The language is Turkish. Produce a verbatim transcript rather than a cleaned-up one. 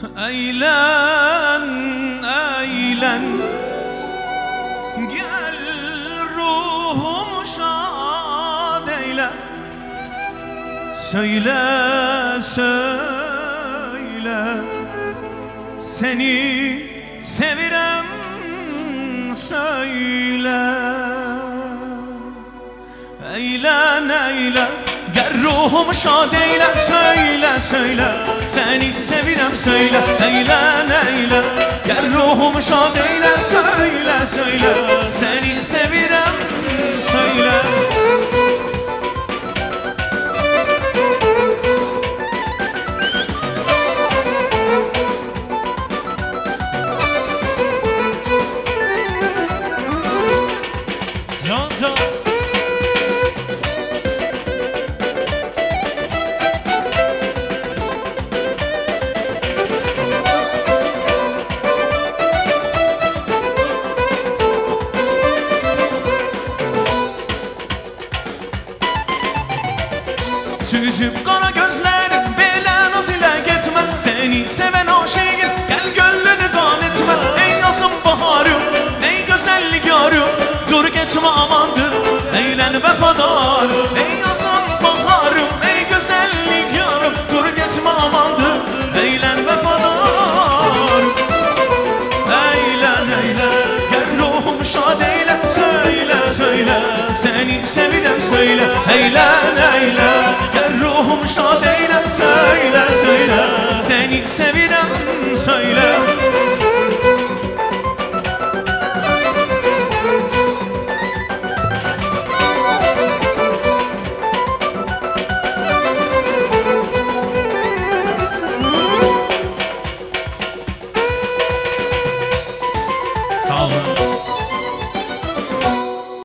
Eğlen, eğlen, gel ruhumu şad eyle. Söyle, söyle, seni sevirem, söyle. Eğlen, eğlen, gel ruhumu şad eyle. Söyle, söyle, seni sevirem, söyle. Eğlen, eğlen, gel ruhumu şad eyle. Söyle, söyle, seni sevirem, söyle. Can can. Süzüp kara gözlerim bela naz ile gitme. Seni seven o şehir gel gönlünü gam etme. Ey yazın baharım, ey güzellik yarım, dur gitme amandır, eğlen vefadar. Ey yazın baharım, ey güzellik yarım, dur gitme amandır, eğlen vefadar. Eğlen, eğlen, gel ruhum şad eyle. Söyle, söyle, seni sevirem, söyle. Eğlen, eğlen, gel ruhum şad eyle. Söyle, söyle, seni sevirem, söyle. Sağ olun.